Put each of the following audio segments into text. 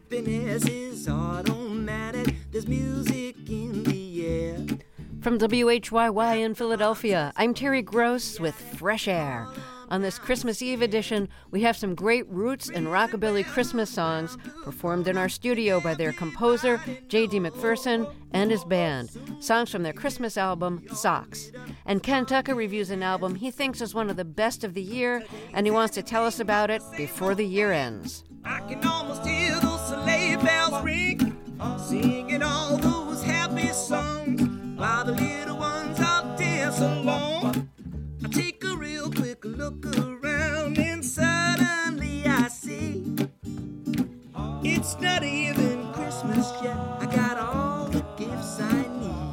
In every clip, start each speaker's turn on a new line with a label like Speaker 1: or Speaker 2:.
Speaker 1: happiness is automatic. There's music in the air.
Speaker 2: From WHYY in Philadelphia, I'm Terry Gross with Fresh Air. On this Christmas Eve edition, we have some great roots and rockabilly Christmas songs performed in our studio by their composer, J.D. McPherson, and his band. Songs from their Christmas album, Socks. And Ken Tucker reviews an album he thinks is one of the best of the year, and he wants to tell us about it before the year ends.
Speaker 1: I can almost hear those sleigh bells ring, singing all those happy songs, while the little ones all dance along. I take a real quick look around, and suddenly I see it's not even Christmas yet. I got all the gifts I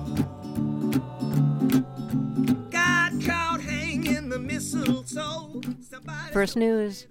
Speaker 1: need. Got caught hanging the mistletoe.
Speaker 2: First news.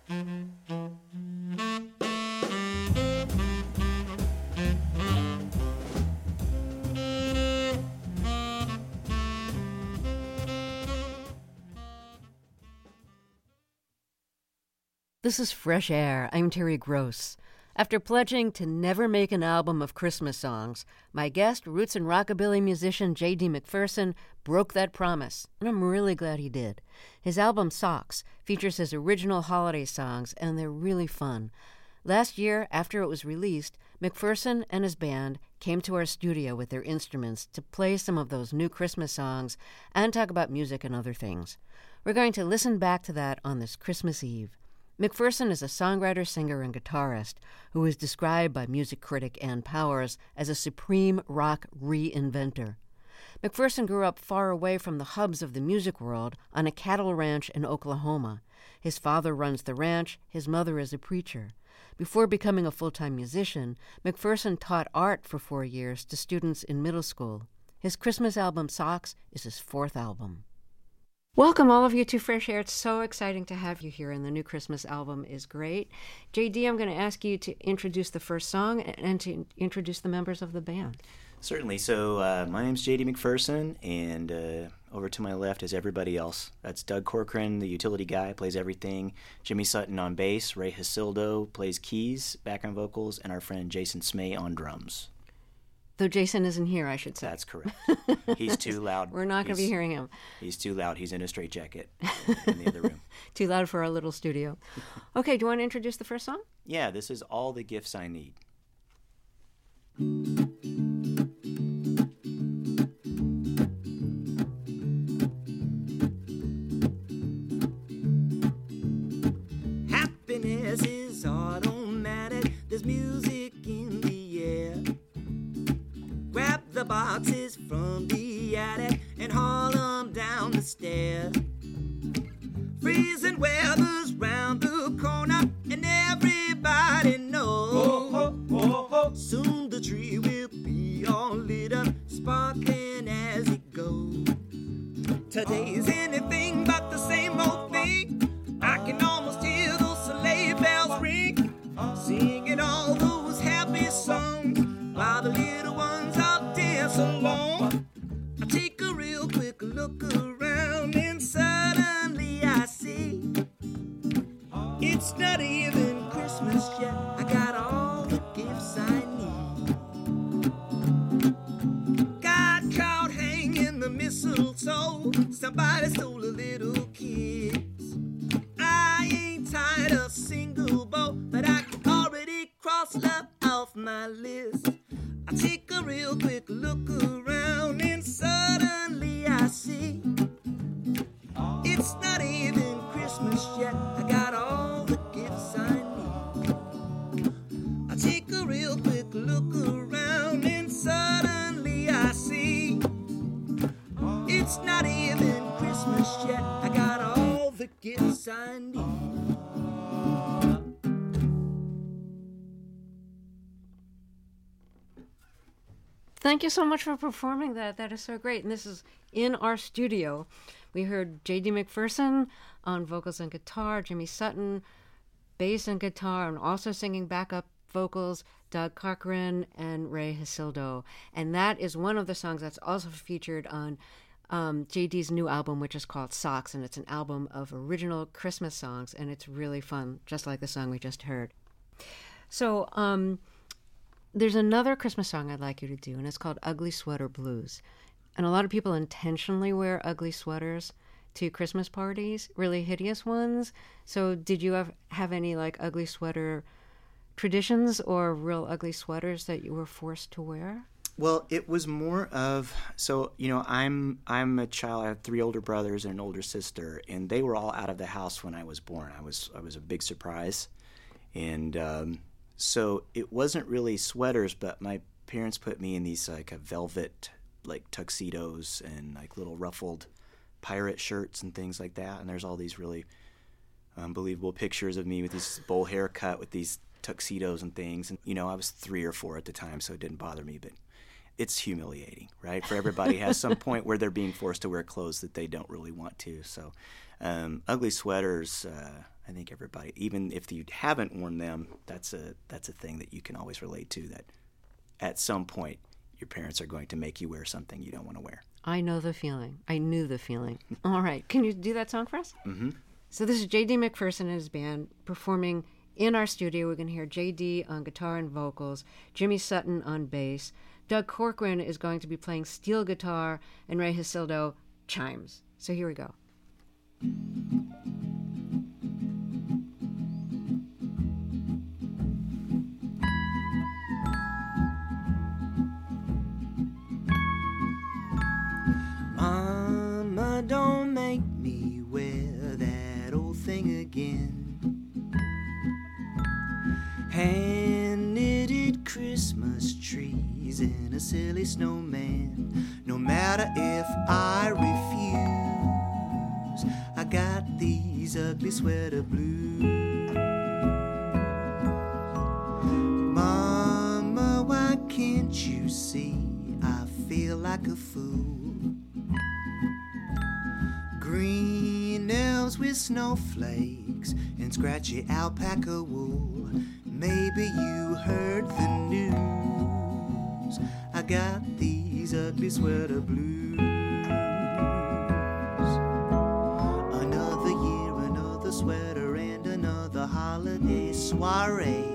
Speaker 2: This is Fresh Air. I'm Terry Gross. After pledging to never make an album of Christmas songs, my guest, roots and rockabilly musician J.D. McPherson, broke that promise, and I'm really glad he did. His album Socks features his original holiday songs, and they're really fun. Last year, after it was released, McPherson and his band came to our studio with their instruments to play some of those new Christmas songs and talk about music and other things. We're going to listen back to that on this Christmas Eve. McPherson is a songwriter, singer, and guitarist who is described by music critic Ann Powers as a supreme rock reinventor. McPherson grew up far away from the hubs of the music world on a cattle ranch in Oklahoma. His father runs the ranch, his mother is a preacher. Before becoming a full-time musician, McPherson taught art for 4 years to students in middle school. His Christmas album Socks is his 4th album. Welcome, all of you, to Fresh Air. It's so exciting to have you here, and the new Christmas album is great. JD, I'm going to ask you to introduce the first song and to introduce the members of the band.
Speaker 3: Certainly. So my name's J.D. McPherson, and over to my left is everybody else. That's Doug Corcoran, the utility guy, plays everything. Jimmy Sutton on bass. Ray Hasildo plays keys, background vocals, and our friend Jason Smay on drums.
Speaker 2: Though Jason isn't here, I should say.
Speaker 3: That's correct. He's too loud.
Speaker 2: We're not going to be hearing him.
Speaker 3: He's too loud. He's in a straitjacket in the other room.
Speaker 2: Too loud for our little studio. Okay, do you want to introduce the first song?
Speaker 3: Yeah, this is All the Gifts I Need.
Speaker 1: Happiness is automatic. There's music in the air. Grab the boxes from the attic and haul them down the stairs. Freezing weather's round the corner and everybody knows. Soon the tree will be all lit up, sparkling as it goes. Today's anything but the same old thing. I can almost hear those sleigh bells ring, singing all those happy songs while the little ones all dance along. I take a real quick look around and suddenly I see it's not even Christmas yet. I got all the gifts I need. Got caught hanging the mistletoe. Somebody stole a little kiss. I ain't tied a single bow, but I can already cross love off my list. I take a real quick look around and suddenly I see it's not even Christmas yet. I got all the gifts I need. I take a real quick look around and suddenly I see it's not even Christmas yet. I got all the gifts I need.
Speaker 2: Thank you so much for performing that. That is so great. And this is in our studio. We heard J.D. McPherson on vocals and guitar, Jimmy Sutton, bass and guitar, and also singing backup vocals, Doug Corcoran and Ray Hasildo. And that is one of the songs that's also featured on J.D.'s new album, which is called Socks. And it's an album of original Christmas songs, and it's really fun, just like the song we just heard. So, there's another Christmas song I'd like you to do, and it's called Ugly Sweater Blues. And a lot of people intentionally wear ugly sweaters to Christmas parties, really hideous ones. So did you have any like ugly sweater traditions or real ugly sweaters that you were forced to wear?
Speaker 3: Well, it was more of, so, you know, I'm a child. I have 3 older brothers and an older sister, and they were all out of the house when I was born. I was a big surprise. And so it wasn't really sweaters, but my parents put me in these like a velvet like tuxedos and like little ruffled pirate shirts and things like that. And there's all these really unbelievable pictures of me with this bowl haircut with these tuxedos and things. And, you know, I was 3 or 4 at the time, so it didn't bother me, but it's humiliating, right? For everybody has some point where they're being forced to wear clothes that they don't really want to. So ugly sweaters, I think everybody, even if you haven't worn them, that's a thing that you can always relate to, that at some point your parents are going to make you wear something you don't want to wear.
Speaker 2: I know the feeling. I knew the feeling. All right. Can you do that song for us?
Speaker 3: Mm-hmm.
Speaker 2: So this is J.D. McPherson and his band performing in our studio. We're going to hear J.D. on guitar and vocals, Jimmy Sutton on bass. Doug Corcoran is going to be playing steel guitar, and Ray Hasildo chimes. So here we go.
Speaker 1: Mama, don't make me wear that old thing again. Hand-knitted Christmas trees and a silly snowman. No matter if I refuse, I got these ugly sweater blues. Mama, why can't you see I feel like a fool? Green elves with snowflakes and scratchy alpaca wool. Maybe you heard the news. I got these ugly sweater blues. Another year, another sweater, and another holiday soiree.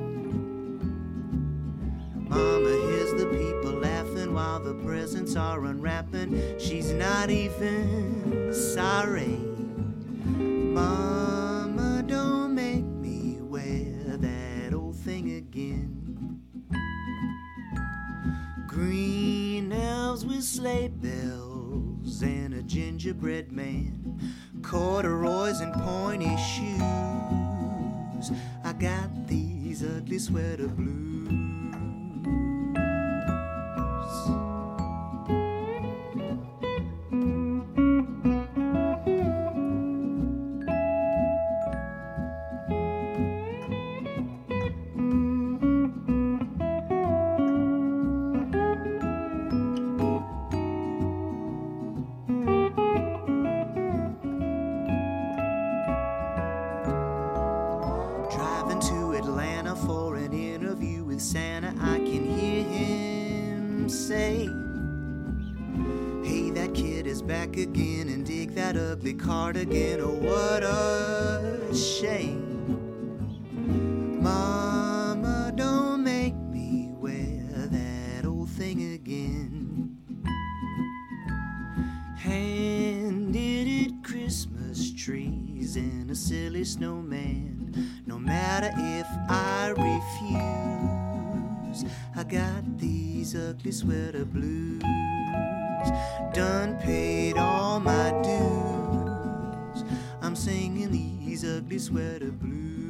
Speaker 1: Mama hears the people laughing while the presents are unwrapping. She's not even sorry. Mama, don't make me wear that old thing again. Green elves with sleigh bells and a gingerbread man, corduroys and pointy shoes. I got these ugly sweater blues. Again and dig that ugly cardigan. Oh, what a shame. Mama, don't make me wear that old thing again. Hand-knitted Christmas trees and a silly snowman. No matter if I refuse, I got these ugly sweater blues. Done paid all my dues. I'm singing these ugly sweater blues.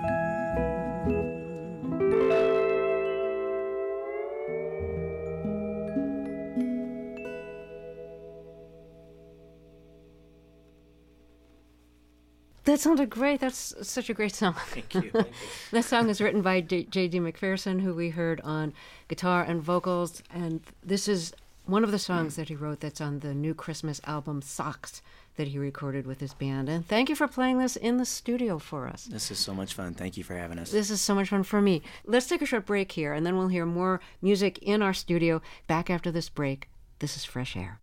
Speaker 2: That sounded great. That's such a great song.
Speaker 3: Thank you. Thank you.
Speaker 2: That song is written by J.D. McPherson, who we heard on guitar and vocals, and this is one of the songs that he wrote that's on the new Christmas album, Socks, that he recorded with his band. And thank you for playing this in the studio for us.
Speaker 3: This is so much fun. Thank you for having us.
Speaker 2: This is so much fun for me. Let's take a short break here, and then we'll hear more music in our studio. Back after this break, this is Fresh Air.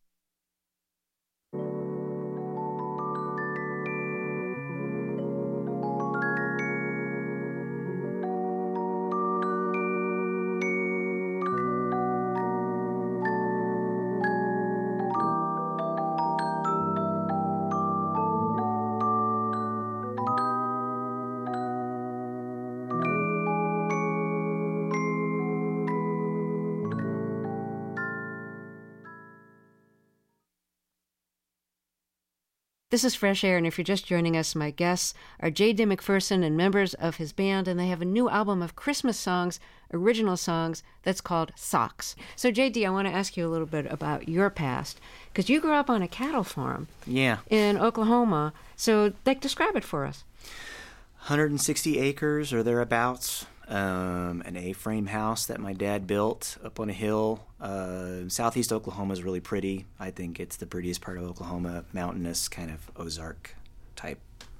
Speaker 2: This is Fresh Air, and if you're just joining us, my guests are J.D. McPherson and members of his band, and they have a new album of Christmas songs, original songs, that's called Socks. So, J.D., I want to ask you a little bit about your past, because you grew up on a cattle farm in Oklahoma. So, describe it for us.
Speaker 3: 160 acres or thereabouts. An A-frame house that my dad built up on a hill. Southeast Oklahoma is really pretty. I think it's the prettiest part of Oklahoma, mountainous, kind of Ozark type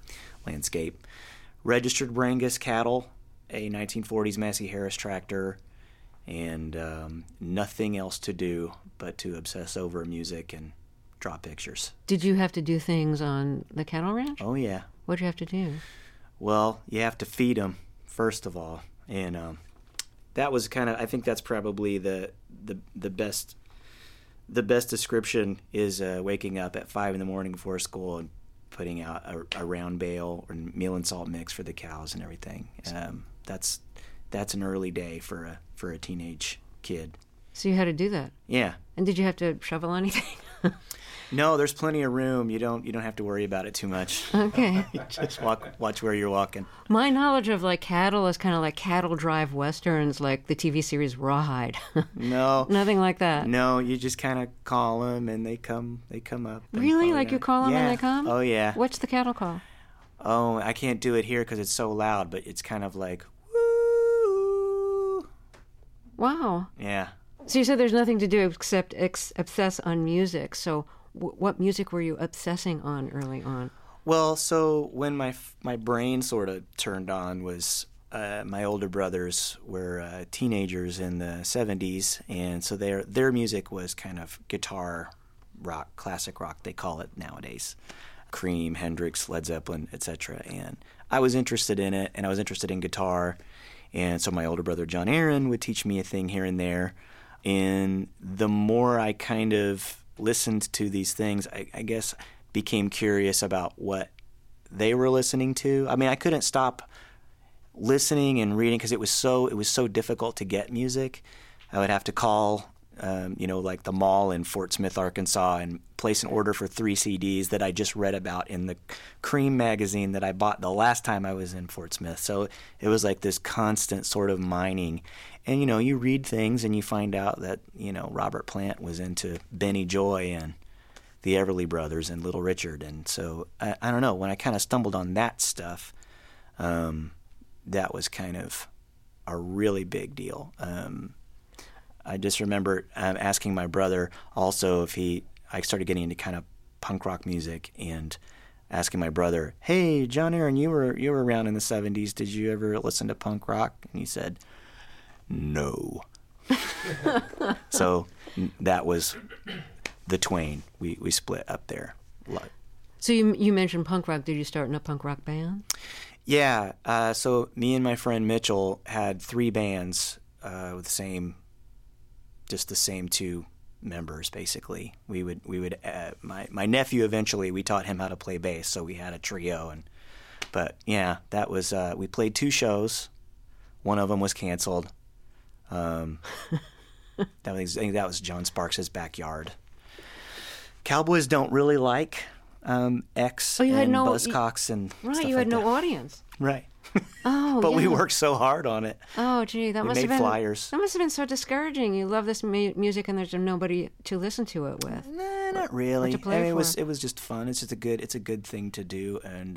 Speaker 3: landscape. Registered Brangus cattle, a 1940s Massey Harris tractor, and nothing else to do but to obsess over music and draw pictures.
Speaker 2: Did you have to do things on the cattle ranch?
Speaker 3: Oh, yeah.
Speaker 2: What'd you have to do?
Speaker 3: Well, you have to feed them, first of all. And that was kind of, I think that's probably the best description is waking up at 5 a.m. before school and putting out a round bale or meal and salt mix for the cows and everything. That's an early day for a teenage kid.
Speaker 2: So you had to do that?
Speaker 3: Yeah.
Speaker 2: And did you have to shovel anything?
Speaker 3: No, there's plenty of room. You don't have to worry about it too much.
Speaker 2: Okay.
Speaker 3: Just watch where you're walking.
Speaker 2: My knowledge of like cattle is kind of like cattle drive westerns, like the TV series Rawhide.
Speaker 3: No.
Speaker 2: Nothing like that.
Speaker 3: No, you just kind of call them and they come up.
Speaker 2: Really? Like you call them
Speaker 3: yeah.
Speaker 2: and they come?
Speaker 3: Oh, yeah.
Speaker 2: What's the cattle call?
Speaker 3: Oh, I can't do it here because it's so loud, but it's kind of like, woo.
Speaker 2: Wow.
Speaker 3: Yeah.
Speaker 2: So you said there's nothing to do except obsess on music. So what music were you obsessing on early on?
Speaker 3: Well, so when my brain sort of turned on was my older brothers were teenagers in the 70s, and so their music was kind of guitar rock, classic rock they call it nowadays. Cream, Hendrix, Led Zeppelin, etc. And I was interested in it, and I was interested in guitar, and so my older brother John Aaron would teach me a thing here and there. And the more I kind of listened to these things, I guess became curious about what they were listening to. I mean, I couldn't stop listening and reading because it was so difficult to get music. I would have to call, like the mall in Fort Smith, Arkansas, and place an order for 3 CDs that I just read about in the Cream magazine that I bought the last time I was in Fort Smith. So it was like this constant sort of mining. And, you read things and you find out that, Robert Plant was into Benny Joy and the Everly Brothers and Little Richard. And so, I don't know, when I kind of stumbled on that stuff, that was kind of a really big deal. I just remember asking my brother also if I started getting into kind of punk rock music and asking my brother, hey, John Aaron, you were around in the 70s. Did you ever listen to punk rock? And he said, no. So that was the twain. We split up there.
Speaker 2: So you mentioned punk rock. Did you start in a punk rock band?
Speaker 3: Yeah. So me and my friend Mitchell had 3 bands with the same 2 members basically. We would my nephew eventually we taught him how to play bass, so we had a trio. But yeah, that was we played 2 shows. One of them was canceled. I think that was John Sparks' backyard. Cowboys don't really like X and Buzzcocks and stuff
Speaker 2: right. You
Speaker 3: like
Speaker 2: had no
Speaker 3: that.
Speaker 2: audience,
Speaker 3: Right.
Speaker 2: Oh,
Speaker 3: but
Speaker 2: yeah.
Speaker 3: we worked so hard on it.
Speaker 2: Oh, gee, that
Speaker 3: We
Speaker 2: must have
Speaker 3: made
Speaker 2: been
Speaker 3: flyers.
Speaker 2: That must have been so discouraging. You love this music, and there's nobody to listen to it with.
Speaker 3: Nah, not really.
Speaker 2: to play
Speaker 3: it
Speaker 2: for.
Speaker 3: was just fun. It's a good thing to do, and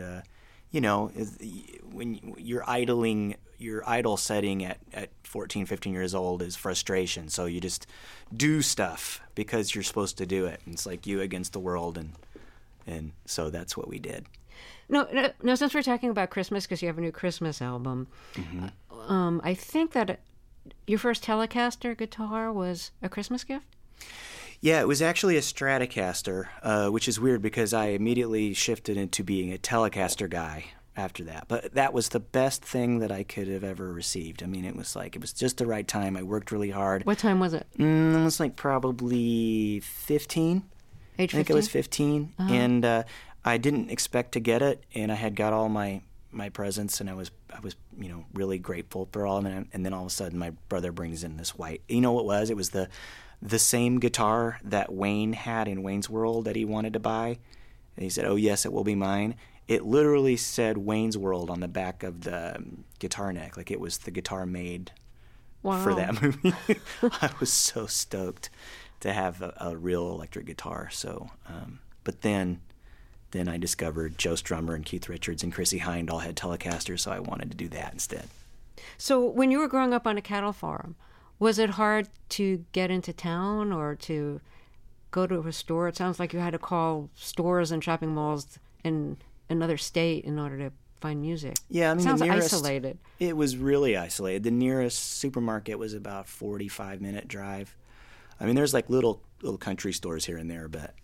Speaker 3: when you're idling, your idle setting at 14, 15 years old is frustration. So you just do stuff because you're supposed to do it. And it's like you against the world, and so that's what we did.
Speaker 2: No, since we're talking about Christmas, because you have a new Christmas album,
Speaker 3: Mm-hmm.
Speaker 2: I think that your first Telecaster guitar was a Christmas gift?
Speaker 3: Yeah, it was actually a Stratocaster, which is weird because I immediately shifted into being a Telecaster guy after that. But that was the best thing that I could have ever received. I mean, it was just the right time. I worked really hard.
Speaker 2: What time was it?
Speaker 3: It was like probably 15.
Speaker 2: Age 15?
Speaker 3: I think I was 15.
Speaker 2: Uh-huh.
Speaker 3: And I didn't expect to get it, and I had got all my presents, and I was really grateful for all of them. And then all of a sudden, my brother brings in this white. You know what it was? It was the same guitar that Wayne had in Wayne's World that he wanted to buy. And he said, "Oh yes, it will be mine." It literally said Wayne's World on the back of the guitar neck, like it was the guitar made for that movie. I was so stoked to have a real electric guitar. So, but then I discovered Joe Strummer and Keith Richards and Chrissie Hynde all had Telecasters, so I wanted to do that instead.
Speaker 2: So when you were growing up on a cattle farm, was it hard to get into town or to go to a store? It sounds like you had to call stores and shopping malls in another state in order to find music.
Speaker 3: Yeah, I mean,
Speaker 2: Sounds
Speaker 3: the nearest,
Speaker 2: isolated.
Speaker 3: It was really isolated. The nearest supermarket was about 45-minute drive. I mean, there's like little country stores here and there, but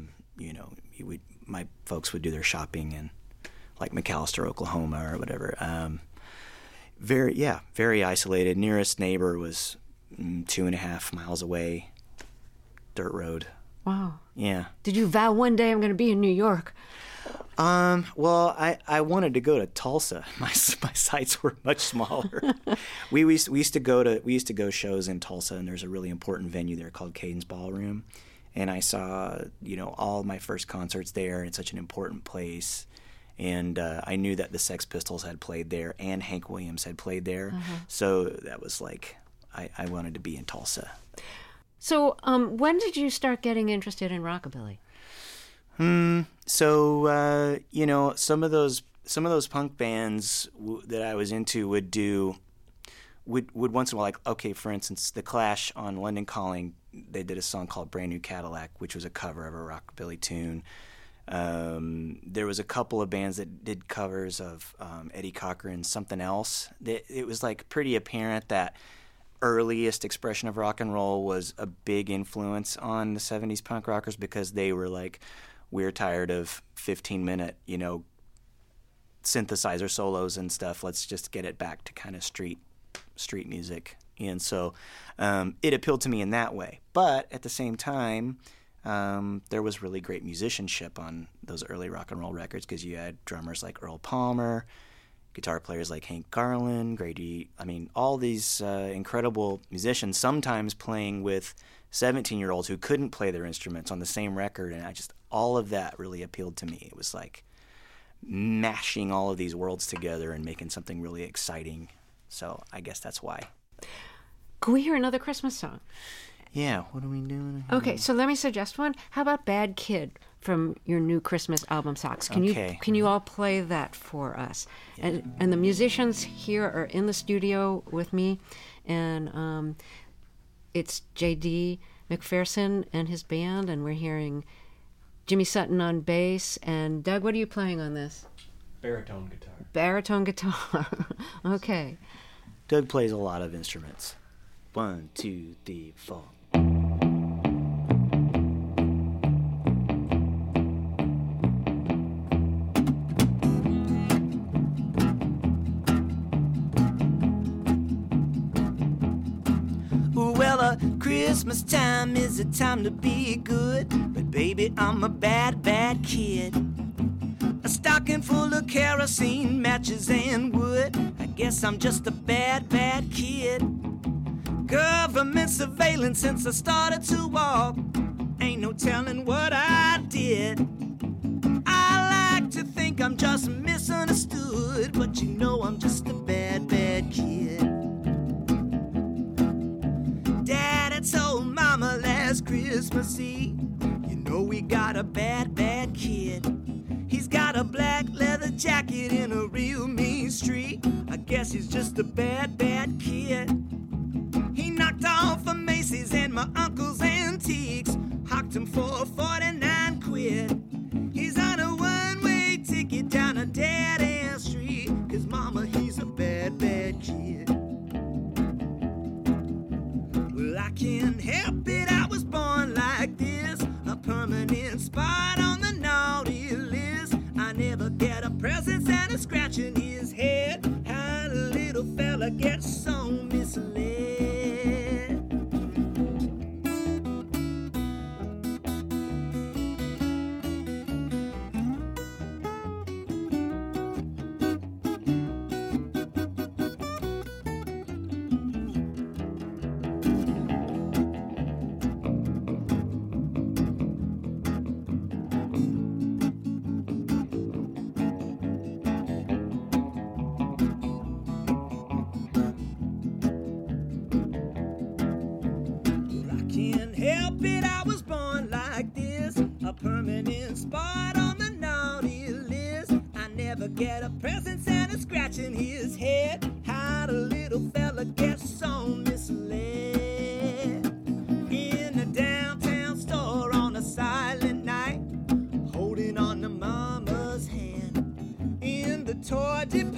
Speaker 3: my folks would do their shopping in like McAlester, Oklahoma, or whatever. Very isolated. Nearest neighbor was 2.5 miles away. Dirt road.
Speaker 2: Wow.
Speaker 3: Yeah.
Speaker 2: Did you vow one day I'm going to be in New York?
Speaker 3: Well, I wanted to go to Tulsa. My sights were much smaller. we used to go shows in Tulsa, and there's a really important venue there called Cadence Ballroom, and I saw all my first concerts there. It's such an important place, and I knew that the Sex Pistols had played there and Hank Williams had played there, so that was like I wanted to be in Tulsa.
Speaker 2: So, when did you start getting interested in rockabilly?
Speaker 3: So some of those punk bands that I was into would once in a while, like, okay, for instance, The Clash on London Calling, they did a song called Brand New Cadillac, which was a cover of a rockabilly tune. There was a couple of bands that did covers of Eddie Cochran's Something Else. It was like pretty apparent that earliest expression of rock and roll was a big influence on the 70s punk rockers, because they were like, we're tired of 15-minute, synthesizer solos and stuff. Let's just get it back to kind of street music. And so it appealed to me in that way. But at the same time, there was really great musicianship on those early rock and roll records, because you had drummers like Earl Palmer, guitar players like Hank Garland, Grady. I mean, all these incredible musicians, sometimes playing with 17-year-olds who couldn't play their instruments on the same record. And all of that really appealed to me. It was like mashing all of these worlds together and making something really exciting. So I guess that's why.
Speaker 2: Can we hear another Christmas song?
Speaker 3: Yeah, what are we doing?
Speaker 2: Okay, so let me suggest one. How about Bad Kid from your new Christmas album, Socks? Can you all play that for us? Yeah. And the musicians here are in the studio with me, and it's J.D. McPherson and his band, and we're hearing Jimmy Sutton on bass. And Doug, what are you playing on this?
Speaker 4: Baritone guitar.
Speaker 2: Baritone guitar. Okay.
Speaker 3: Doug plays a lot of instruments. 1, 2, 3, 4. Well, Christmas time is a time to be good, but baby, I'm a bad, bad kid. A stocking full of kerosene, matches, and wood. I guess I'm just a bad, bad kid. Government surveillance since I started to walk. Ain't no telling what I did. I like to think I'm just misunderstood, but I'm just a bad, bad kid. Daddy told Mama last Christmas Eve, we got a bad, bad kid. He's got a black leather jacket in a real mean street. I guess he's just a bad, bad kid. He knocked off a Macy's and my uncle's antiques, hocked him for 49 quid. He's on a one-way ticket down a dead-end street, 'cause mama, he's a bad, bad kid. Well, I can't help it, I was born like this, a permanent spot on the naughty list. I never get a present and a scratch in his head. How the little fella gets so misled. Permanent spot on the naughty list. I never get a present and a scratch in his head. How the little fella gets so misled. In a downtown store on a silent night, holding on to mama's hand. In the toy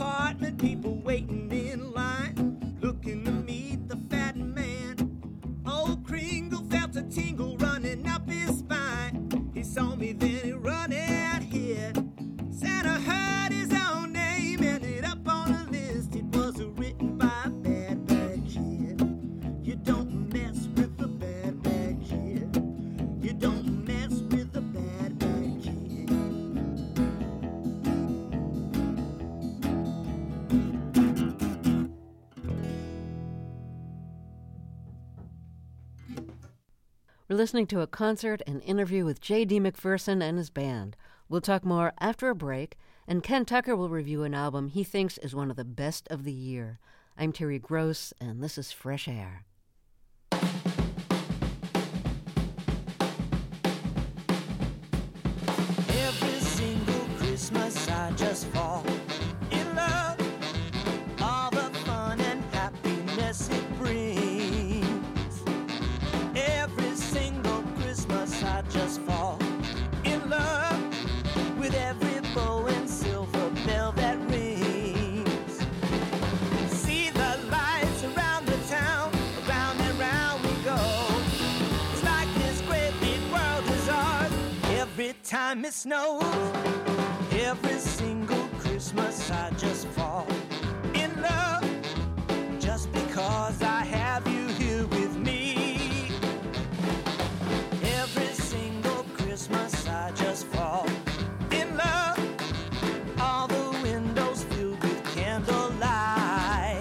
Speaker 1: apartment, people waiting in line, looking to meet the fat man. Old Kringle felt a tingle running up his spine. He saw me, then he run out here. Santa heard his own name, ended up on a list. It was written by a bad, bad kid. You don't mess with a bad, bad kid. You don't mess with a bad, bad kid.
Speaker 2: We're listening to a concert and interview with J.D. McPherson and his band. We'll talk more after a break, and Ken Tucker will review an album he thinks is one of the best of the year. I'm Terry Gross, and this is Fresh Air.
Speaker 1: Every single Christmas I just fall in love. All the fun and happiness it brings. Every single Christmas I just fall in love with every bow and silver bell that rings. See the lights around the town, around and round we go. It's like this great big world is ours. Every time it snows, every single Christmas I just fall in love, just because I have you here with me. Every single Christmas I just fall in love, all the windows filled with candlelight.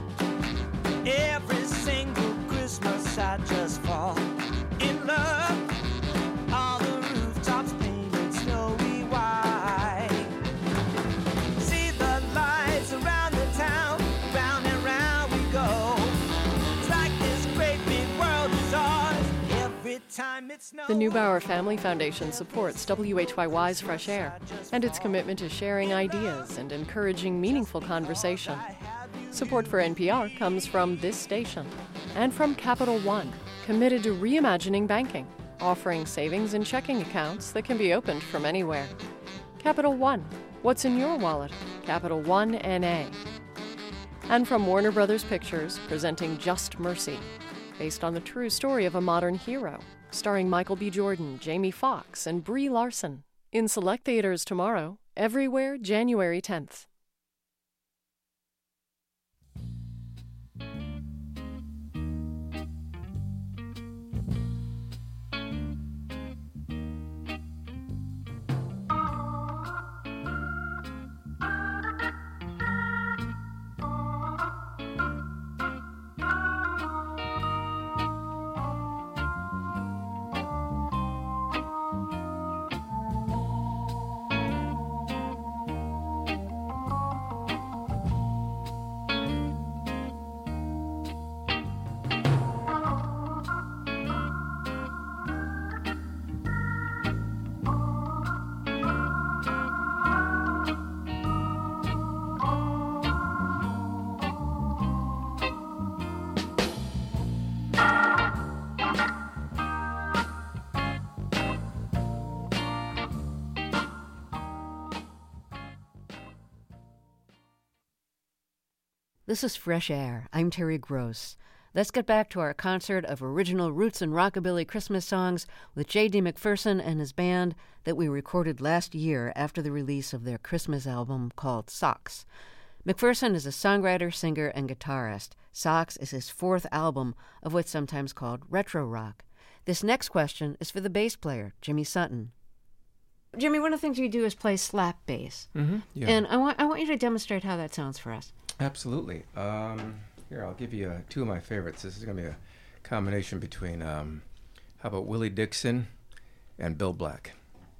Speaker 1: Every single Christmas I just fall in love, all the rooftops painted snowy white. See the lights around the town, round and round we go. It's like this great big world is ours. Every time it snows.
Speaker 4: The Neubauer Family Foundation supports WHYY's Fresh Air and its commitment to sharing ideas and encouraging meaningful conversation. Support for NPR comes from this station and from Capital One, committed to reimagining banking, offering savings and checking accounts that can be opened from anywhere. Capital One, what's in your wallet? Capital One NA. And from Warner Brothers Pictures, presenting Just Mercy, based on the true story of a modern hero, starring Michael B. Jordan, Jamie Foxx, and Brie Larson. In select theaters tomorrow, everywhere January 10th.
Speaker 2: This is Fresh Air. I'm Terry Gross. Let's get back to our concert of original roots and rockabilly Christmas songs with J.D. McPherson and his band that we recorded last year after the release of their Christmas album called Socks. McPherson is a songwriter, singer, and guitarist. Socks is his fourth album of what's sometimes called retro rock. This next question is for the bass player, Jimmy Sutton. Jimmy, one of the things you do is play slap bass.
Speaker 5: Mm-hmm, yeah.
Speaker 2: And I want you to demonstrate how that sounds for us.
Speaker 5: Absolutely. Here, I'll give you two of my favorites. This is going to be a combination between, how about Willie Dixon and Bill Black.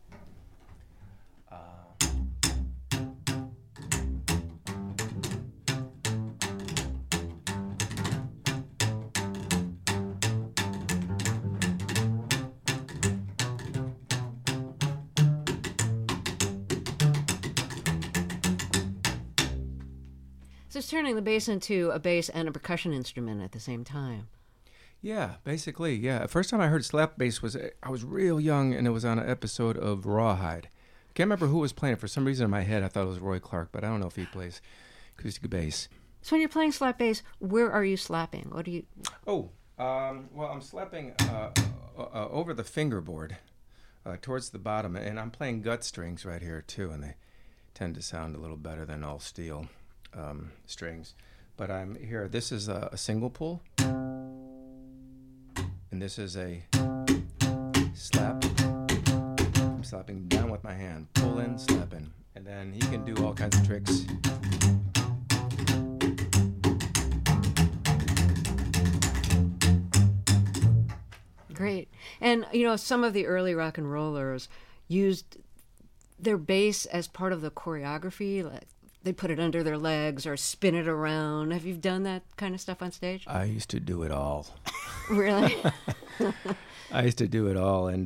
Speaker 2: So it's turning the bass into a bass and a percussion instrument at the same time.
Speaker 5: Yeah, basically, yeah. First time I heard slap bass was, I was real young, and it was on an episode of Rawhide. Can't remember who was playing. For some reason in my head, I thought it was Roy Clark, but I don't know if he plays acoustic bass.
Speaker 2: So when you're playing slap bass, where are you slapping? What do you...
Speaker 5: Well, I'm slapping over the fingerboard towards the bottom, and I'm playing gut strings right here too, and they tend to sound a little better than all steel strings. But I'm here. This is a single pull, and this is a slap. I'm slapping down with my hand, pull in, slap in, and then he can do all kinds of tricks.
Speaker 2: Great. And, you know, some of the early rock and rollers used their bass as part of the choreography. Like they put it under their legs or spin it around. Have you done that kind of stuff on stage?
Speaker 5: I used to do it all.
Speaker 2: Really?
Speaker 5: I used to do it all. And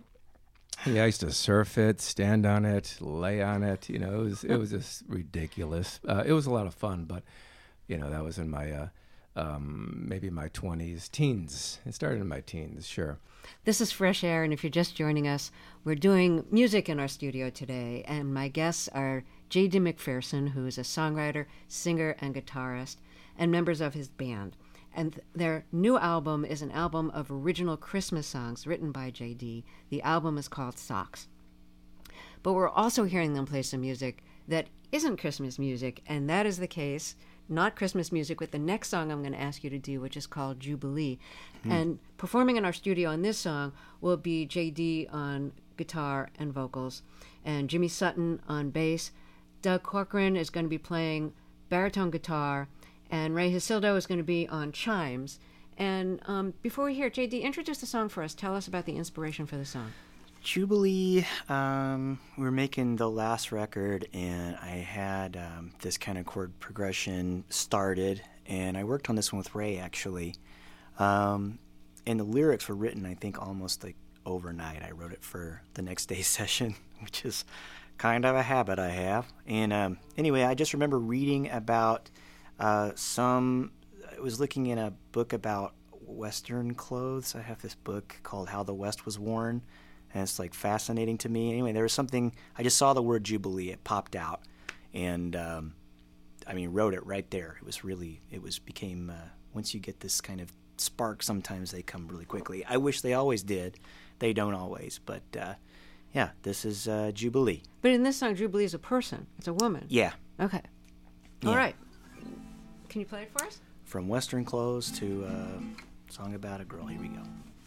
Speaker 5: I used to surf it, stand on it, lay on it. You know, it was just ridiculous. It was a lot of fun, but, you know, that was in my... maybe my 20s, teens. It started in my teens, sure.
Speaker 2: This is Fresh Air, and if you're just joining us, we're doing music in our studio today, and my guests are J.D. McPherson, who is a songwriter, singer, and guitarist, and members of his band. And their new album is an album of original Christmas songs written by J.D. The album is called Socks. But we're also hearing them play some music that isn't Christmas music, and that is the case not Christmas music with the next song I'm going to ask you to do, which is called Jubilee. And performing in our studio on this song will be J.D. on guitar and vocals, and Jimmy Sutton on bass. Doug Corcoran is going to be playing baritone guitar, and Ray Hasildo is going to be on chimes. And before we hear it, J.D., introduce the song for us. Tell us about the inspiration for the song.
Speaker 3: Jubilee, we were making the last record, and I had this kind of chord progression started, and I worked on this one with Ray, actually. And the lyrics were written, I think, almost like overnight. I wrote it for the next day's session, which is kind of a habit I have. And anyway, I just remember reading about I was looking in a book about Western clothes. I have this book called How the West Was Worn, and it's like fascinating to me. Anyway, there was something, I just saw the word Jubilee, it popped out, and wrote it right there. Became once you get this kind of spark, sometimes they come really quickly. I wish they always did. They don't always, but yeah, this is Jubilee.
Speaker 2: But in this song, Jubilee is a person. It's a woman.
Speaker 3: Yeah.
Speaker 2: Okay.
Speaker 3: Yeah.
Speaker 2: All right. Can you play it for us?
Speaker 3: From Western clothes to a song about a girl. Here we go.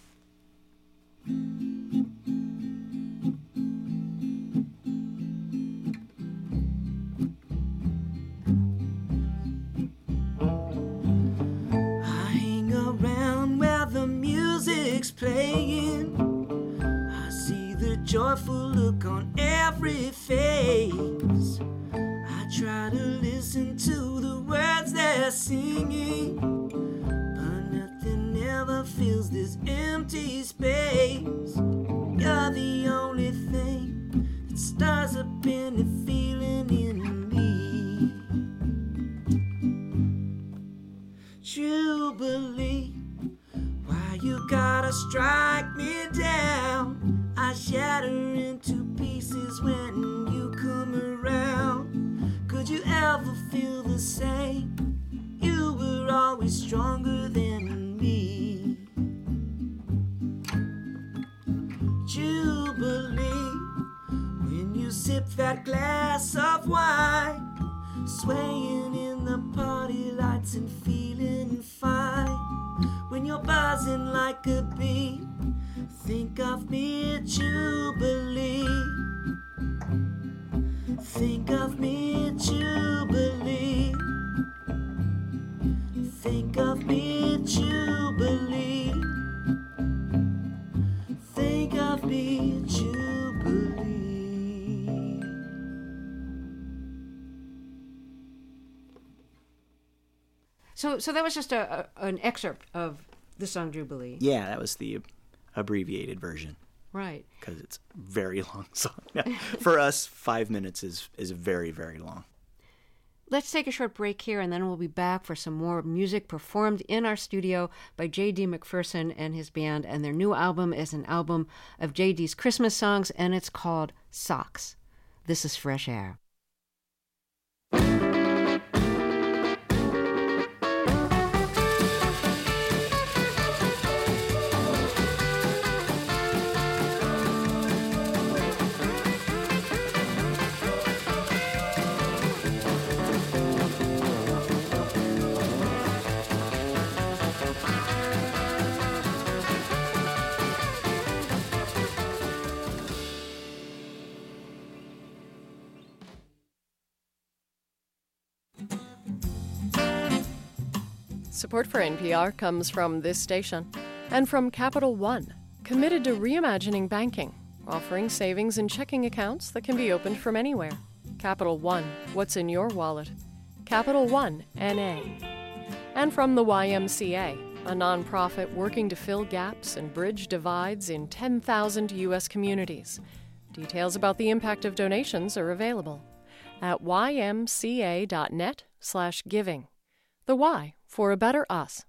Speaker 1: I hang around where the music's playing. I see the joyful look on every face. I try to listen to the words they're singing, but nothing ever fills this empty space. You're the only thing that stirs up any feeling in me. Jubilee, why you gotta strike me down? I shatter into pieces when you come around. Could you ever feel the same? You were always stronger than me. Jubilee, when you sip that glass of wine, swaying in the party lights and feeling fine. When you're buzzing like a bee, think of me at Jubilee. Think of me at Jubilee. Think of me at Jubilee. Think of me at Jubilee.
Speaker 2: So that was just an excerpt of the song Jubilee.
Speaker 3: Yeah, that was the abbreviated version.
Speaker 2: Right.
Speaker 3: Because it's a very long song. For us, 5 minutes is very, very long.
Speaker 2: Let's take a short break here, and then we'll be back for some more music performed in our studio by J.D. McPherson and his band. And their new album is an album of J.D.'s Christmas songs, and it's called Socks. This is Fresh Air.
Speaker 4: Support for NPR comes from this station and from Capital One, committed to reimagining banking, offering savings and checking accounts that can be opened from anywhere. Capital One, what's in your wallet? Capital One, N.A. And from the YMCA, a nonprofit working to fill gaps and bridge divides in 10,000 U.S. communities. Details about the impact of donations are available at ymca.net/giving. The Y for a better us.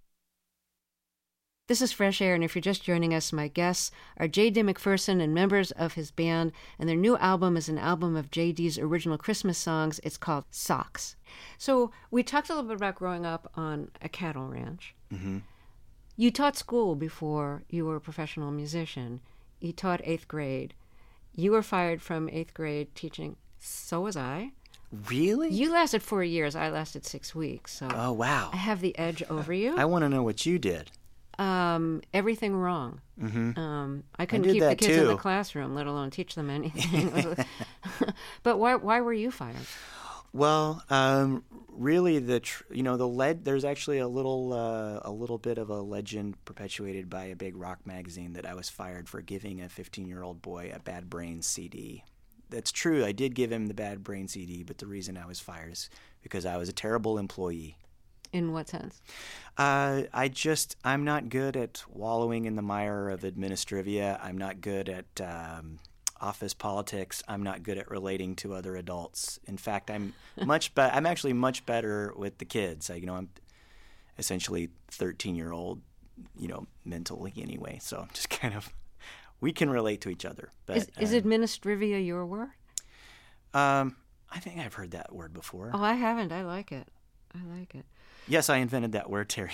Speaker 2: This is Fresh Air, and if you're just joining us, my guests are J.D. McPherson and members of his band, and their new album is an album of J.D.'s original Christmas songs. It's called Socks. So we talked a little bit about growing up on a cattle ranch.
Speaker 3: Mm-hmm.
Speaker 2: You taught school before you were a professional musician. You taught 8th grade. You were fired from 8th grade teaching. So was I.
Speaker 3: Really?
Speaker 2: You lasted 4 years. I lasted 6 weeks. So
Speaker 3: Oh, wow.
Speaker 2: I have the edge over you.
Speaker 3: I want to know what you did.
Speaker 2: Everything wrong.
Speaker 3: Mm-hmm.
Speaker 2: I couldn't
Speaker 3: did
Speaker 2: keep the
Speaker 3: that
Speaker 2: kids in the
Speaker 3: too.
Speaker 2: classroom, let alone teach them anything. But why were you fired?
Speaker 3: Well, really, there's actually a little bit of a legend perpetuated by a big rock magazine that I was fired for giving a 15-year-old boy a Bad Brains CD. That's true. I did give him the Bad Brains CD, but the reason I was fired is because I was a terrible employee.
Speaker 2: In what sense?
Speaker 3: I'm not good at wallowing in the mire of administrivia. I'm not good at office politics. I'm not good at relating to other adults. In fact, I'm actually much better with the kids. I'm essentially 13-year-old, mentally anyway. So just kind of, we can relate to each other. But
Speaker 2: is administrivia your word?
Speaker 3: I think I've heard that word before.
Speaker 2: Oh, I haven't. I like it.
Speaker 3: Yes, I invented that word, Terry.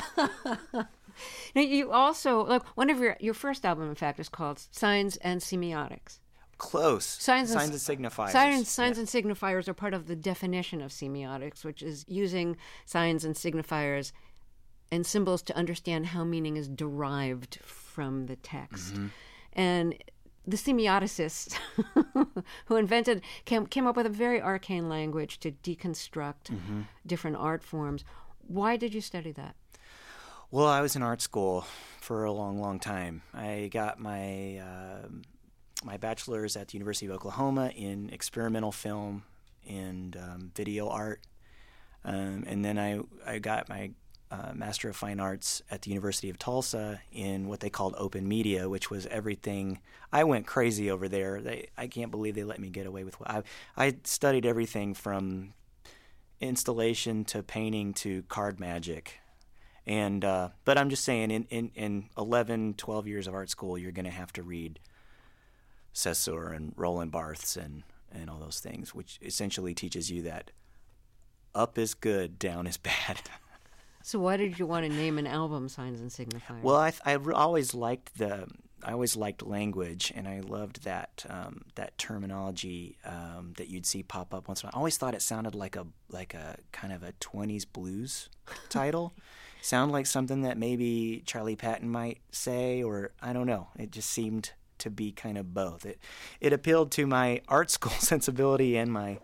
Speaker 2: Now, you also, one of your first album, in fact, is called Signs and Semiotics.
Speaker 3: Close. Signs and signifiers.
Speaker 2: Signs and signifiers are part of the definition of semiotics, which is using signs and signifiers and symbols to understand how meaning is derived from the text.
Speaker 3: Mm-hmm.
Speaker 2: And the semioticists who came up with a very arcane language to deconstruct different art forms. Why did you study that?
Speaker 3: Well, I was in art school for a long, long time. I got my my bachelor's at the University of Oklahoma in experimental film and video art, and then I got my Master of Fine Arts at the University of Tulsa in what they called open media, which was everything. I went crazy over there. I can't believe they let me get away with what I studied everything from installation to painting to card magic. And but I'm just saying, in 11, 12 years of art school, you're going to have to read Saussure and Roland Barthes and all those things, which essentially teaches you that up is good, down is bad.
Speaker 2: So why did you want to name an album Signs and Signifiers?
Speaker 3: Well, I always liked language, and I loved that terminology that you'd see pop up once in a while. I always thought it sounded like a kind of a 20s blues title. Sound like something that maybe Charlie Patton might say, or I don't know. It just seemed to be kind of both. It appealed to my art school sensibility and my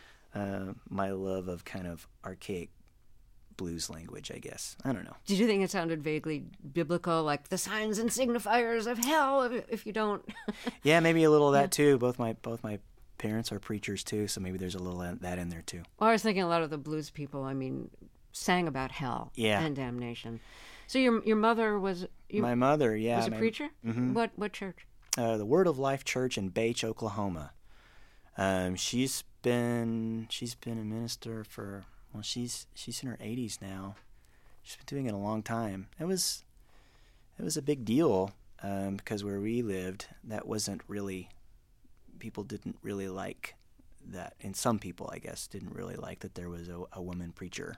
Speaker 3: my love of kind of archaic blues language, I guess. I don't know.
Speaker 2: Did you think it sounded vaguely biblical, like the signs and signifiers of hell if you don't?
Speaker 3: Yeah, maybe a little of that too. Both my parents are preachers too, so maybe there's a little of that in there too.
Speaker 2: Well, I was thinking a lot of the blues people, sang about hell and damnation. So your mother was...
Speaker 3: My mother, yeah.
Speaker 2: Was a preacher?
Speaker 3: Mm-hmm.
Speaker 2: What church?
Speaker 3: The Word of Life Church in Bache, Oklahoma. She's been a minister for... Well, she's in her 80s now. She's been doing it a long time. It was a big deal because where we lived, that wasn't really... People didn't really like that. And some people, I guess, didn't really like that there was a woman preacher.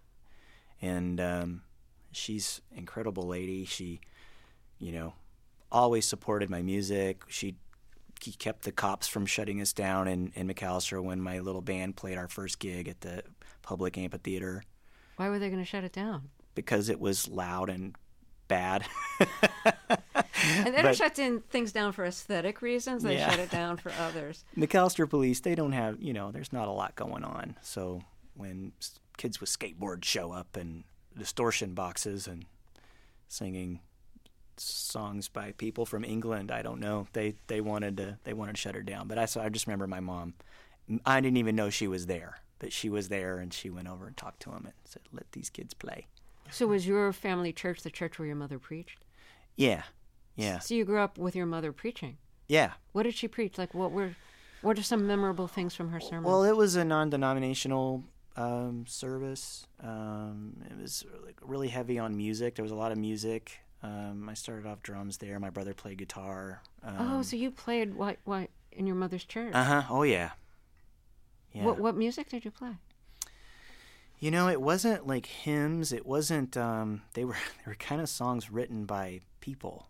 Speaker 3: And she's an incredible lady. She, always supported my music. She kept the cops from shutting us down in McAllister when my little band played our first gig at the public amphitheater.
Speaker 2: Why were they going to shut it down?
Speaker 3: Because it was loud and bad.
Speaker 2: And they don't shut things down for aesthetic reasons. They shut it down for others.
Speaker 3: McAllister police, they don't have, there's not a lot going on. So when kids with skateboards show up and distortion boxes and singing songs by people from England. I don't know. They wanted to shut her down. But I just remember my mom. I didn't even know she was there, but she was there, and she went over and talked to him and said, "Let these kids play."
Speaker 2: So was your family church the church where your mother preached?
Speaker 3: Yeah.
Speaker 2: So you grew up with your mother preaching?
Speaker 3: Yeah.
Speaker 2: What did she preach? Like, what are some memorable things from her sermons?
Speaker 3: Well, it was a non-denominational service. It was really heavy on music. There was a lot of music. I started off drums there. My brother played guitar.
Speaker 2: So you played what in your mother's church?
Speaker 3: Oh yeah. Yeah.
Speaker 2: What music did you play?
Speaker 3: You know, it wasn't like hymns. It wasn't. They were kind of songs written by people,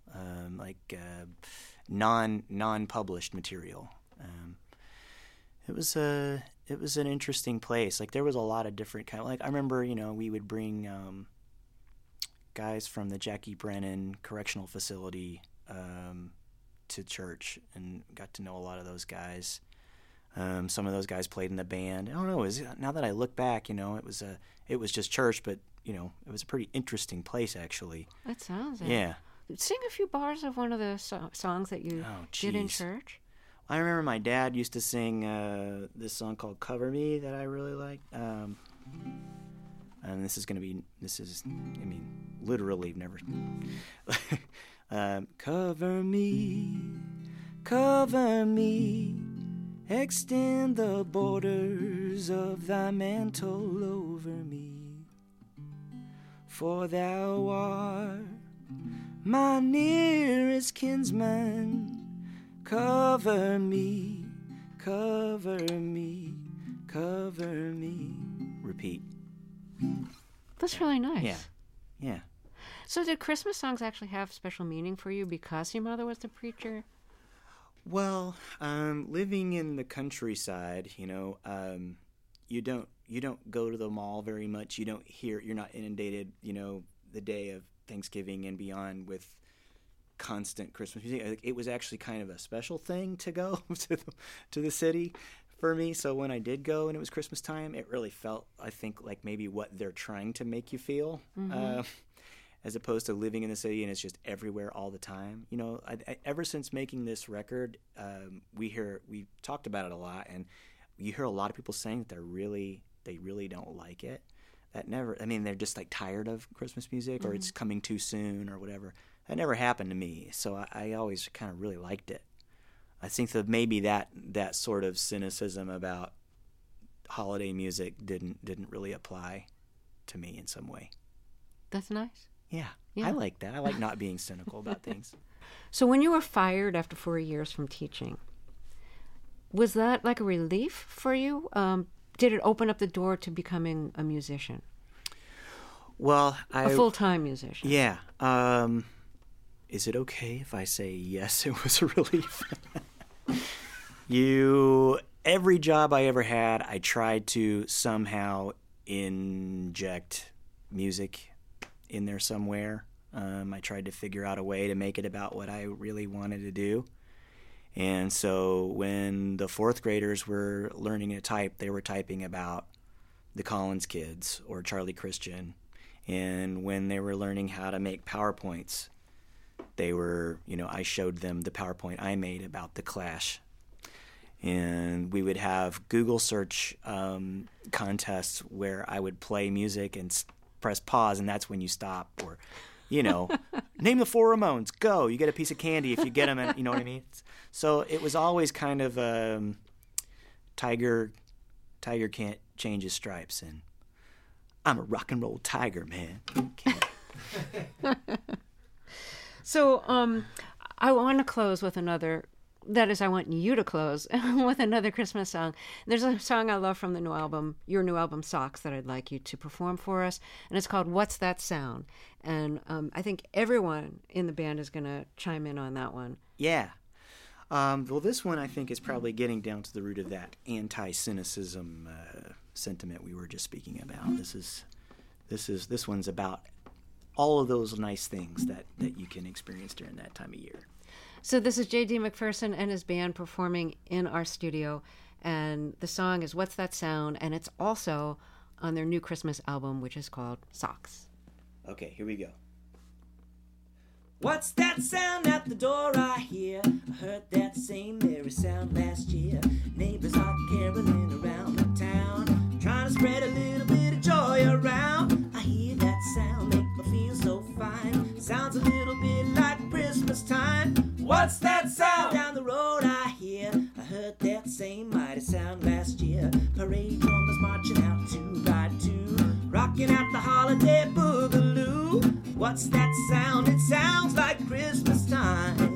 Speaker 3: non-published material. It was an interesting place. Like there was a lot of different kind. Like I remember, we would bring guys from the Jackie Brennan Correctional Facility to church, and got to know a lot of those guys. Some of those guys played in the band. I don't know. Now that I look back, it was just church, but it was a pretty interesting place actually.
Speaker 2: That sounds it.
Speaker 3: Yeah.
Speaker 2: Sing a few bars of one of the songs that you did in church.
Speaker 3: I remember my dad used to sing this song called "Cover Me" that I really liked. And literally never. Cover me, extend the borders of thy mantle over me, for thou art my nearest kinsman. Cover me, cover me, cover me. Repeat.
Speaker 2: That's really nice.
Speaker 3: Yeah.
Speaker 2: So did Christmas songs actually have special meaning for you because your mother was the preacher?
Speaker 3: Well, living in the countryside, you don't go to the mall very much. You're not inundated, the day of Thanksgiving and beyond with constant Christmas music. It was actually kind of a special thing to go to the city for me. So when I did go and it was Christmas time, it really felt, I think, like maybe what they're trying to make you feel, as opposed to living in the city and it's just everywhere all the time. Ever since making this record, we talked about it a lot, and you hear a lot of people saying that they really don't like it. They're just like tired of Christmas music, or it's coming too soon or whatever. That never happened to me, so I always kind of really liked it. I think that maybe that sort of cynicism about holiday music didn't really apply to me in some way.
Speaker 2: That's nice.
Speaker 3: Yeah. I like that. I like not being cynical about things.
Speaker 2: So when you were fired after 4 years from teaching, was that like a relief for you? Did it open up the door to becoming a musician?
Speaker 3: Well,
Speaker 2: a full-time musician.
Speaker 3: Yeah. Is it okay if I say yes, it was a relief? Every job I ever had, I tried to somehow inject music in there somewhere. I tried to figure out a way to make it about what I really wanted to do. And so when the fourth graders were learning to type, they were typing about the Collins Kids or Charlie Christian. And when they were learning how to make PowerPoints, I showed them the PowerPoint I made about the Clash. And we would have Google search contests where I would play music and press pause, and that's when you stop. Or, name the 4 Ramones, go. You get a piece of candy if you get them, and you know what I mean? So it was always kind of tiger can't change his stripes, and I'm a rock and roll tiger, man.
Speaker 2: So I want to close with another. That is, I want you to close with another Christmas song. There's a song I love from the new album, your new album, Socks, that I'd like you to perform for us. And it's called What's That Sound? And I think everyone in the band is going to chime in on that one. Yeah.
Speaker 3: Well, this one I think is probably getting down to the root of that anti-cynicism sentiment we were just speaking about. This one's about all of those nice things that you can experience during that time of year.
Speaker 2: So this is J.D. McPherson and his band performing in our studio, and the song is What's That Sound? And it's also on their new Christmas album, which is called Socks.
Speaker 3: Okay, here we go.
Speaker 1: What's that sound at the door I hear? I heard that same merry sound last year. Neighbors are caroling around the town, trying to spread a little bit of joy around. I hear that sound, make me feel so fine. Sounds a little bit like Christmas time. What's that sound down the road I hear? I heard that same mighty sound last year. Parade drummers marching out to ride to, rocking out the holiday boogaloo. What's that sound? It sounds like Christmas time.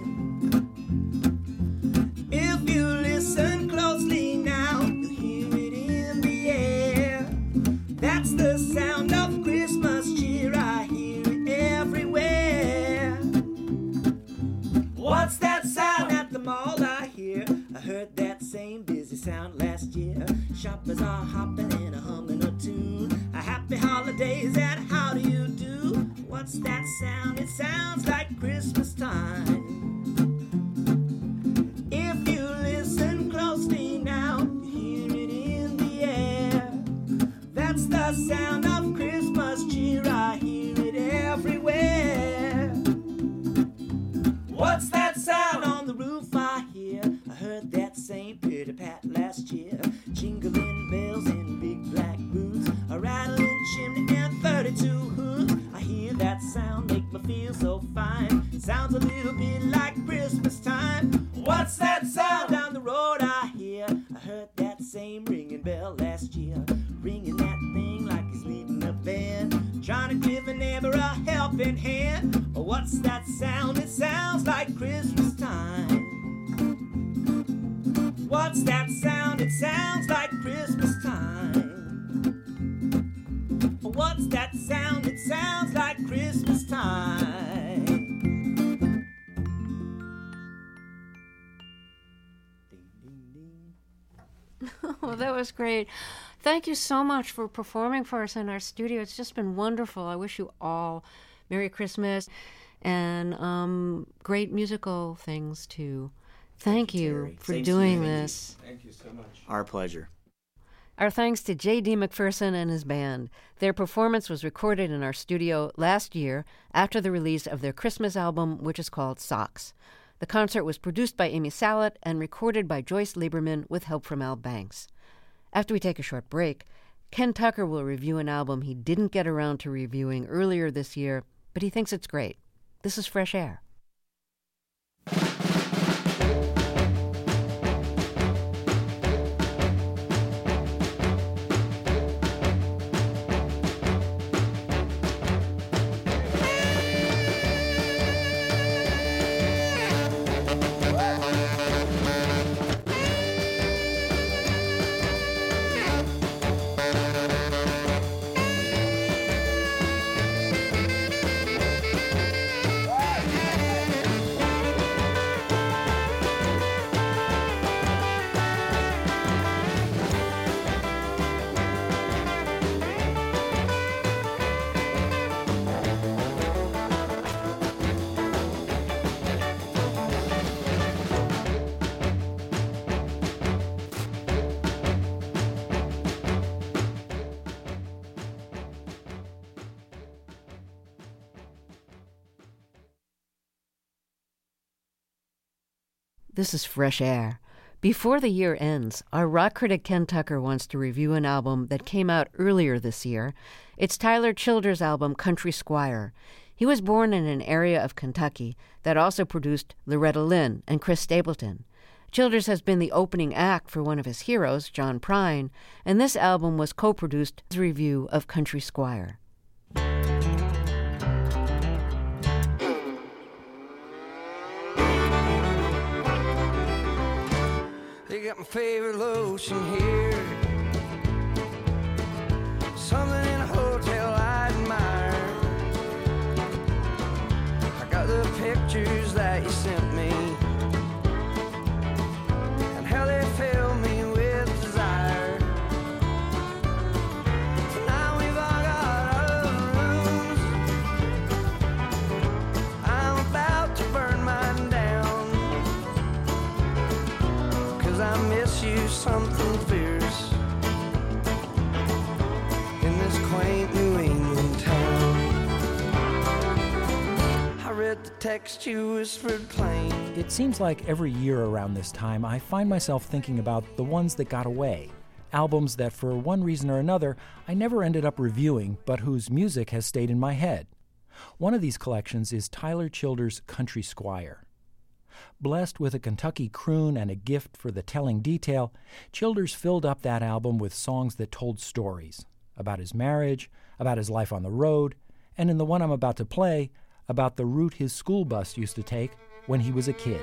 Speaker 1: If you listen closely now, you'll hear it in the air. That's the sound of Christmas cheer. I hear it everywhere. What's that sound at the mall I hear? I heard that same busy sound last year. Shoppers are hopping and humming a tune. A happy holidays and how do you do? What's that sound? It sounds like Christmas time. If you listen closely now, you hear it in the air. That's the sound of Christmas cheer. I hear it everywhere. What's that sound on the roof I hear? I heard that same pitter-pat last year. Jingling bells in big black boots, a rattling chimney and 32 hoods. I hear that sound, make me feel so fine. Sounds a little bit like Christmas time. What's that sound down the road I hear? I heard that same ringing bell last year. Ringing that thing like he's leading a band, trying to give a neighbor a helping hand. What's that sound? It sounds like Christmas time. What's that sound? It sounds like Christmas time. What's that sound? It sounds like Christmas time. Ding, ding, ding.
Speaker 2: Oh, that was great. Thank you so much for performing for us in our studio. It's just been wonderful. I wish you all Merry Christmas and great musical things too. Thank you
Speaker 3: Terry.
Speaker 2: for
Speaker 3: Same
Speaker 2: doing
Speaker 3: to you.
Speaker 2: this.
Speaker 5: Thank you so much.
Speaker 3: Our pleasure.
Speaker 2: Our thanks to J.D. McPherson and his band. Their performance was recorded in our studio last year after the release of their Christmas album, which is called Socks. The concert was produced by Amy Salet and recorded by Joyce Lieberman with help from Al Banks. After we take a short break, Ken Tucker will review an album he didn't get around to reviewing earlier this year, but he thinks it's great. This is Fresh Air. This is Fresh Air. Before the year ends, our rock critic Ken Tucker wants to review an album that came out earlier this year. It's Tyler Childers' album, Country Squire. He was born in an area of Kentucky that also produced Loretta Lynn and Chris Stapleton. Childers has been the opening act for one of his heroes, John Prine, and this album was co-produced as a review of Country Squire.
Speaker 6: They got my favorite lotion here, something in a hotel I admire. I got the pictures that you sent me, and how they fill me with desire. So now we've all got our rooms, I'm about to burn mine down, 'cause I miss you something fierce in this quaint New England town. text you whispered plain.
Speaker 7: It seems like every year around this time, I find myself thinking about the ones that got away. Albums that, for one reason or another, I never ended up reviewing, but whose music has stayed in my head. One of these collections is Tyler Childers' Country Squire. Blessed with a Kentucky croon and a gift for the telling detail, Childers filled up that album with songs that told stories about his marriage, about his life on the road, and in the one I'm about to play, about the route his school bus used to take when he was a kid.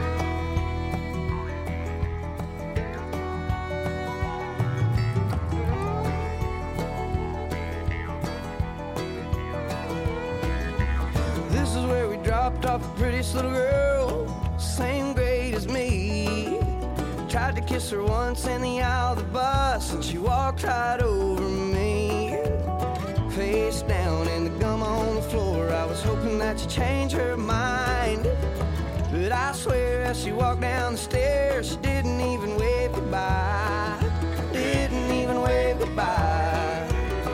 Speaker 6: This is where we dropped off the prettiest little girl, same grade as me. Tried to kiss her once in the aisle of the bus, and she walked right over me. Face down and the gum on the floor, I was hoping that she'd change her mind. But I swear as she walked down the stairs, she didn't even wave goodbye. Didn't even wave goodbye.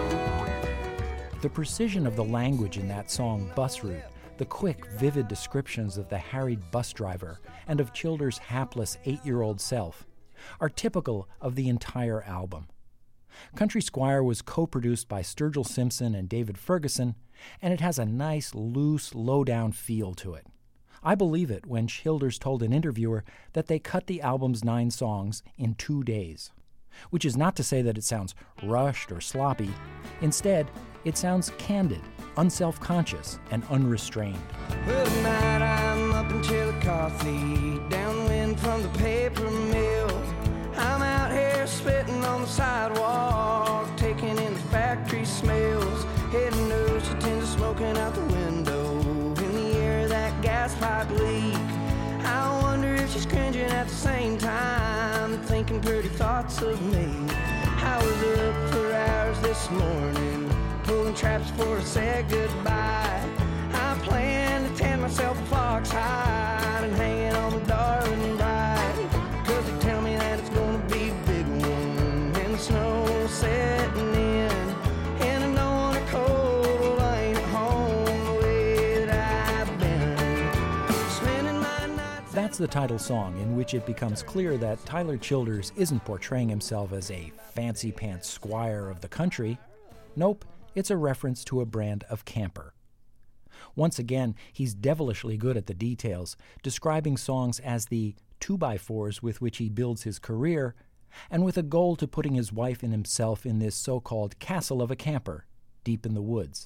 Speaker 7: The precision of the language in that song, Bus Route, the quick, vivid descriptions of the harried bus driver and of Childers' hapless 8-year-old self, are typical of the entire album. Country Squire was co-produced by Sturgill Simpson and David Ferguson, and it has a nice, loose, low-down feel to it. I believe it when Childers told an interviewer that they cut the album's 9 songs in 2 days, which is not to say that it sounds rushed or sloppy. Instead, it sounds candid, unself-conscious, and unrestrained.
Speaker 6: Well, tonight I'm up until the coffee, downwind from the paper mill. I'm out here spitting on the sidewalk, taking in the factory smells. Head and nose, she tends to smoking out the window. In the air, that gas pipe leak. I wonder if she's cringing at the same time, thinking pretty thoughts of me. I was up for hours this morning, pulling traps before I said goodbye. I plan to tan myself a fox hide and hang it on my darling bride. 'Cause they tell me that it's gonna be a big one, and the snow setting in, and I know on a cold, well, I ain't at home the way that I've been. Spending my nights.
Speaker 7: That's the title song, in which it becomes clear that Tyler Childers isn't portraying himself as a fancy-pants squire of the country. Nope, it's a reference to a brand of camper. Once again, he's devilishly good at the details, describing songs as the 2x4s with which he builds his career, and with a goal to putting his wife and himself in this so-called castle of a camper, deep in the woods.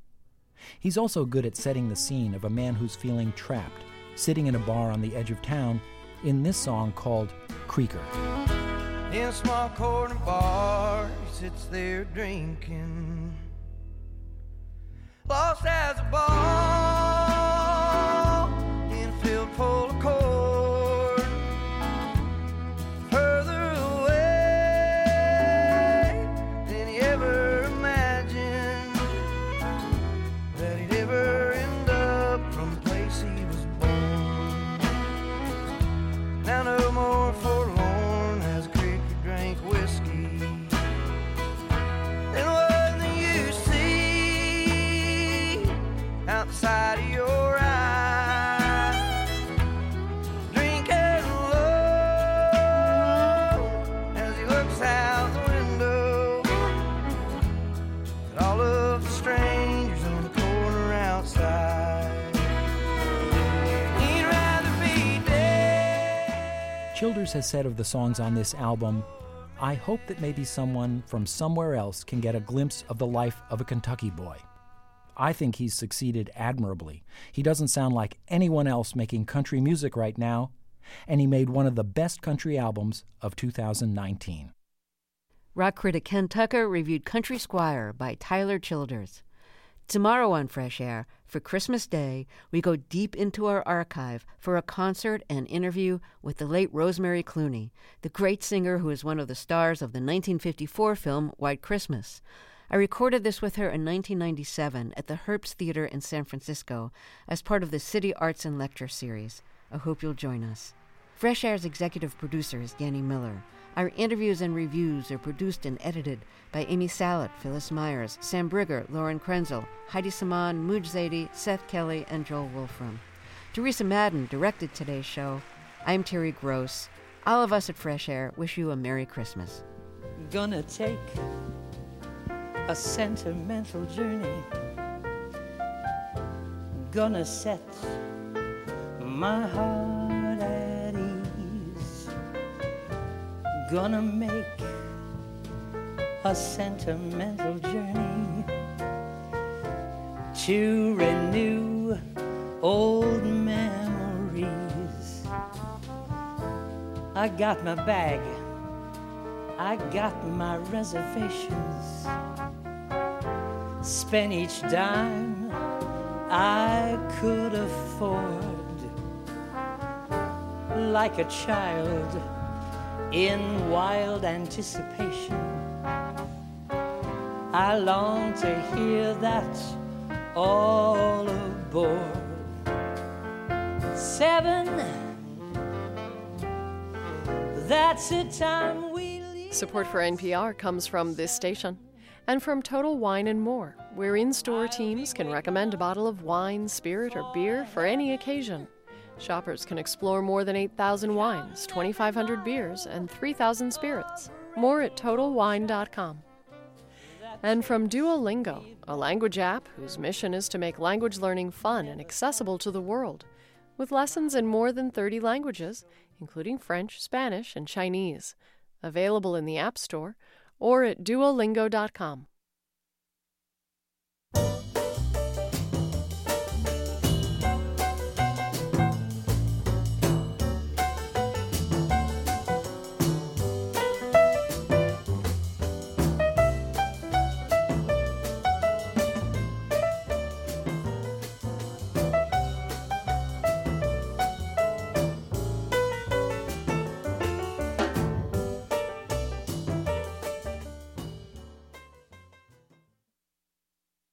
Speaker 7: He's also good at setting the scene of a man who's feeling trapped, sitting in a bar on the edge of town, in this song called Creaker.
Speaker 6: In a small corner bar, he sits there drinking, lost as a ball in a field full of corn. Further away than he ever imagined that he'd ever end up from the place he was born. Now no more forlorn as Creaker drank whiskey than what you see outside of your eye. Drinking low as he looks out the window at all of the strangers on the corner outside. He'd rather be dead.
Speaker 7: Childers has said of the songs on this album, "I hope that maybe someone from somewhere else can get a glimpse of the life of a Kentucky boy." I think he's succeeded admirably. He doesn't sound like anyone else making country music right now, and he made one of the best country albums of 2019.
Speaker 2: Rock critic Ken Tucker reviewed Country Squire by Tyler Childers. Tomorrow on Fresh Air, for Christmas Day, we go deep into our archive for a concert and interview with the late Rosemary Clooney, the great singer who is one of the stars of the 1954 film White Christmas. I recorded this with her in 1997 at the Herbst Theater in San Francisco as part of the City Arts and Lecture Series. I hope you'll join us. Fresh Air's executive producer is Danny Miller. Our interviews and reviews are produced and edited by Amy Salet, Phyllis Myers, Sam Brigger, Lauren Krenzel, Heidi Saman, Muj Zaidi, Seth Kelly, and Joel Wolfram. Teresa Madden directed today's show. I'm Terry Gross. All of us at Fresh Air wish you a Merry Christmas.
Speaker 8: Gonna take a sentimental journey. Gonna set my heart at ease. Gonna make a sentimental journey to renew old memories. I got my bag, I got my reservations. Spent each dime I could afford, like a child in wild anticipation. I long to hear that all aboard. 7, that's the time we leave.
Speaker 4: Support for NPR comes from this station and from Total Wine and More, where in-store teams can recommend a bottle of wine, spirit, or beer for any occasion. Shoppers can explore more than 8,000 wines, 2,500 beers, and 3,000 spirits. More at TotalWine.com. And from Duolingo, a language app whose mission is to make language learning fun and accessible to the world, with lessons in more than 30 languages, including French, Spanish, and Chinese. Available in the App Store or at Duolingo.com.